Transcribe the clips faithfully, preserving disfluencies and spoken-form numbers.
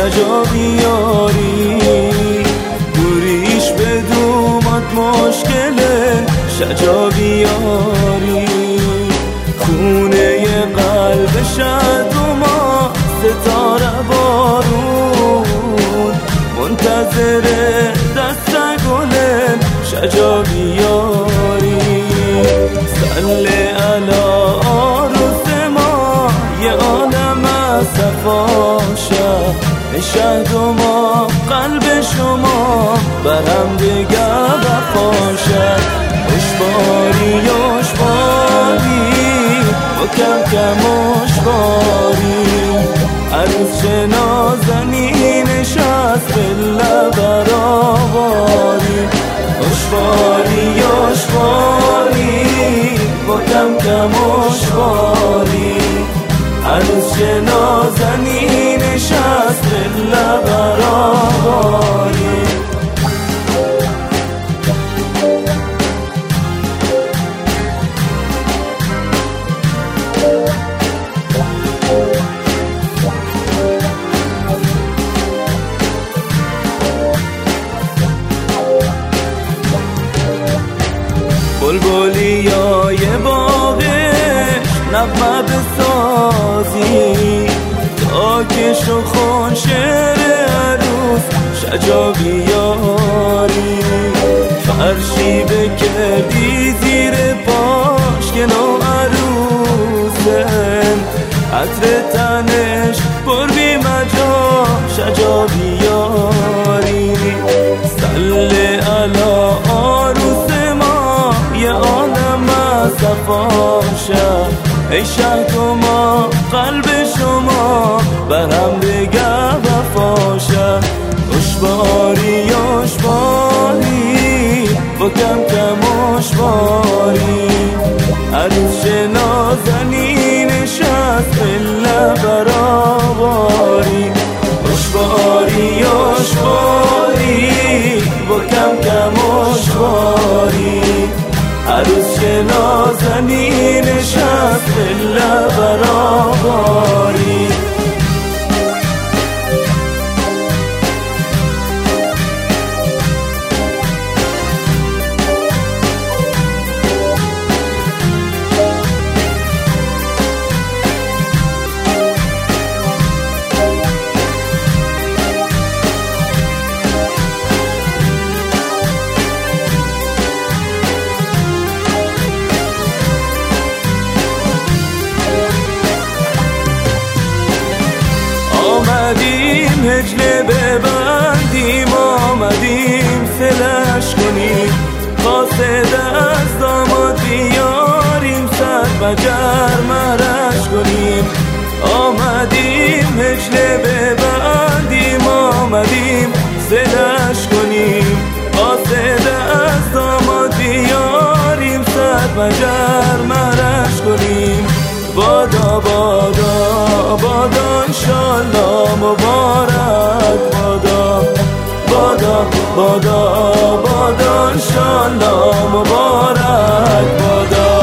شجا بیاری، دوریش بدومت مشکله شجا بیاری. خونه قلب شد و ما ستاره بارون، منتظر دست گل شجا بیاری. صلی علی عروس ما یه عالم صفا شد، شهد و ما قلب شما برم دیگه وفا شد. اشباری اشباری و کم کم اشباری، عروس نازنی نشست بله برآواری. اشباری اشباری و کم کم اشباری، عروس نازنی نشست بله برآواری. بلبلیای باغش نغمه بسازی، تا که شخون شعر عروس شجا بیاری. فرشی بکردی زیر پاش که نو عروسن، عطر تنش پر بی مجا شجا بیاری. صلی علی عروس ما یه عالم صفا شد، ای شهد و ما قلب شما برم دیگه وفا شد. اشباری اشباری و کم کم اشباری، عروس نازنی نشست بله برآواری. اشباری اشباری و کم کم اشباری، عروس نازنی نشست بله برآواری. آمدیم هجله ببندیم، آمدیم سلش کنیم، قاصد از داماد بیاریم، سر و جرمرش کنیم. آمدیم هجله ببندیم، آمدیم سلش کنیم، قاصد از داماد بیاریم، سر و جرمرش کنیم. بادا بادا بادا انشالله مبارک بادا، بادا بادا بادا انشالله مبارک بادا.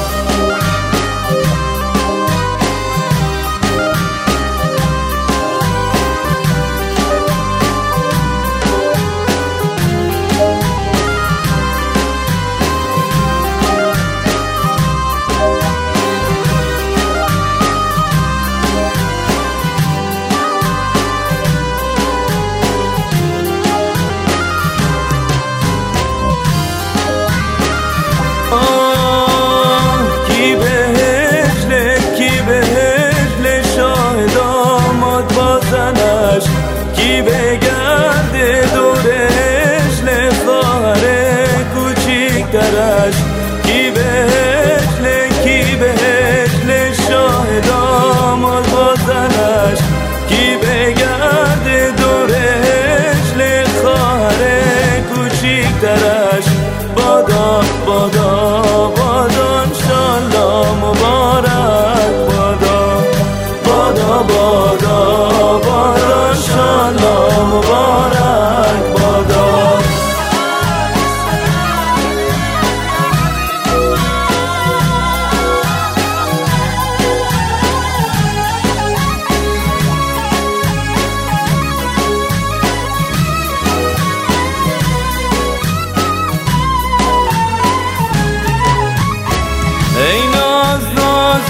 کی بگرده دورش لخواهر کوچیکترش، کی بهش کی بهش لشاه داماد بازنش، کی بگرده دورش لخواهر کوچیکترش. بادا بادا بادا انشالله مبارک بادا، بادا بادا بادا انشالله مبارک بادا.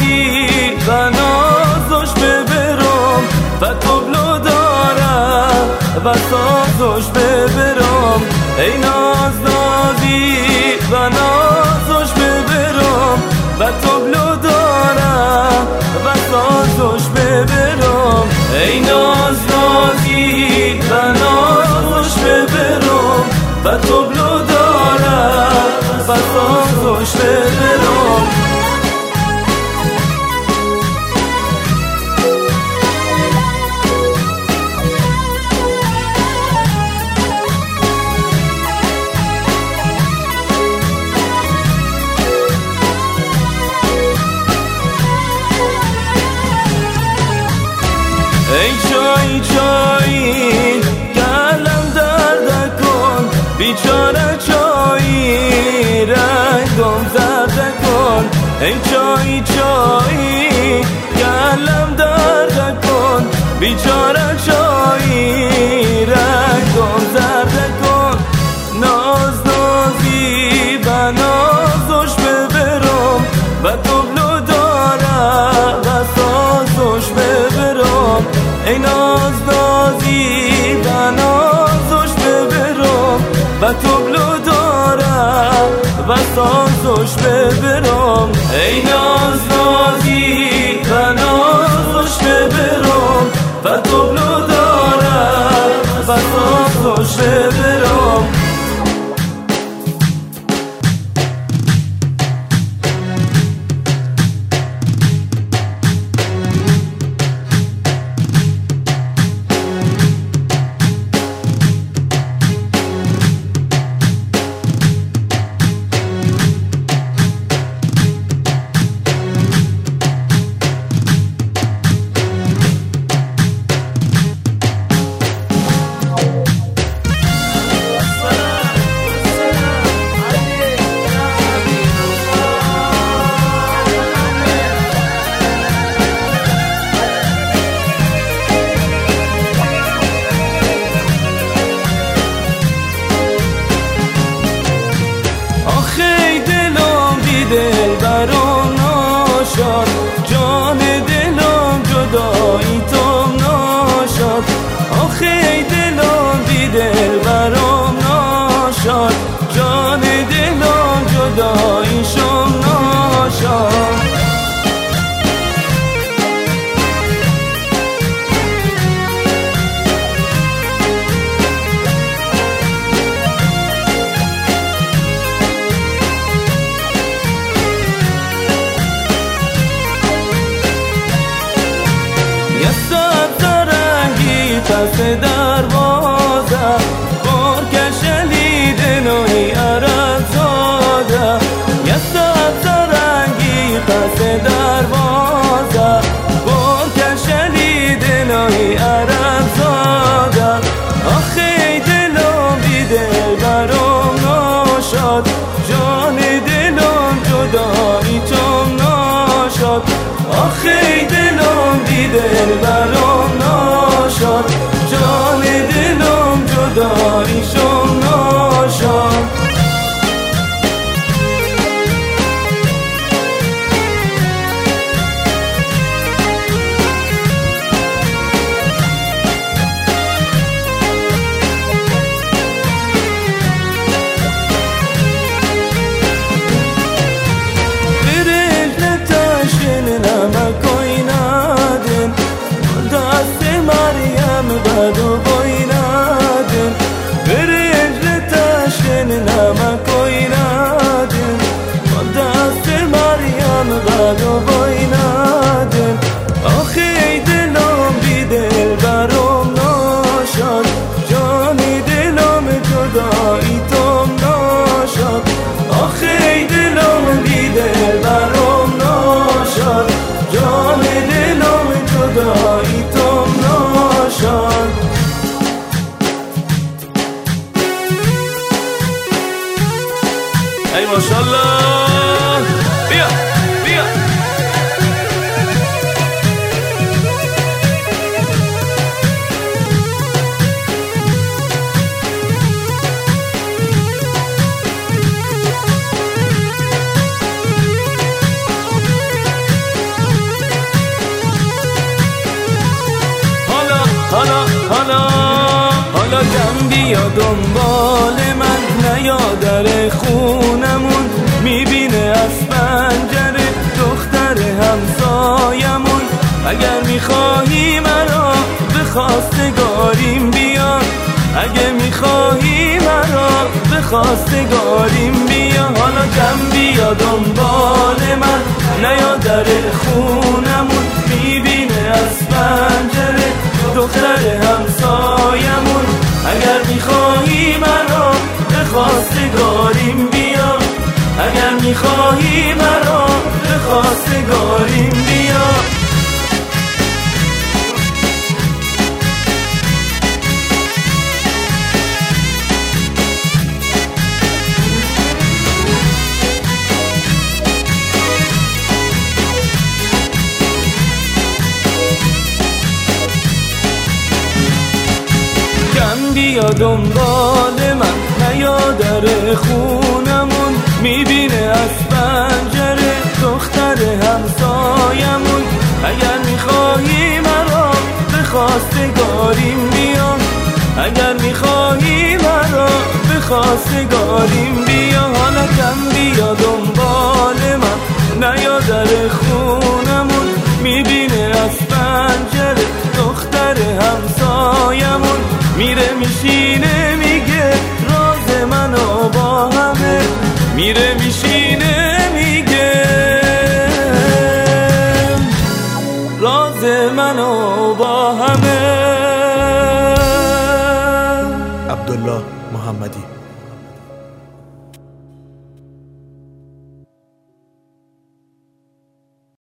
نازی و نازش ببرم و طبلو دارم و سازش ببرم ای ناز نازی و نازش ببرم و طبلو دارم و سازش ببرم ای ناز نازی و نازش ببرم و طبلو دارم و سازش ببرم ای چای چایی گلم درد کن بیچاره چایی رنگم زرد کن ای چای چایی گلم درد کن بیچاره چایی رنگم زرد کن ناز نازی و نازش ببرم و طبلو دارم و سازش ببرم ای ناز نازی و نازش ببرم و طبلو دارم و سازش ببرم ای ناز نازی و نازش ببرم و طبلو دارم و سازش ببرم دل برام ناشد جان دلم جدایی توم ناشد آخه دلم بی دل برام ناشد جان دلم جدایی شم ناشد پس دروازه برکش لیده نوی عرب زاده یه سبز رنگی پس دروازه برکش لیده نوی عرب زاده آخه دلم بی دل برام ناشد جان دلم جدایی توم ناشد آخه دلم بی دل برام ناشد جان دلم جدایی شم ناشد برجل تشکن نمک oynadın دست مریم بدو oynadın برجل تشکن نمک oynadın دست مریم بدو oynadın آخه دلم بی دل برام ناشد جان دلم جدایی توم ناشد آخه دلم بی دل برام ناشد جان دلم جدایی توم ناشد ای ماشاءالله بیا بیا حالا کم بیا دنبال من، نیا در خونمون، میبینه از پنجره دختر همسایمون. اگر میخواهی مرا به خواستگاریم بیا، اگه میخواهی مرا به خواستگاریم بیا. حالا کم بیا دنبال من، نیا در خونمون، میبینه از پنجره دختر همسایمون. اگر میخواهی مرا به خواستگاریم بیا، اگر میخواهی مرا به خواستگاریم بیا. بیا دنبال من، نیا در خونمون، میبینه از پنجره دختر همسایمون. اگر میخواهی مرا به خواستگاریم بیا، اگر میخواهی مرا به خواستگاریم بیا. حالا کم بیا دنبال من، نیا در خونمون، میبینه از پنجره دختر همسایمون. میره میشینه میگه راز منو با همه، میره میشینه میگه راز منو با همه. عبدالله محمدی.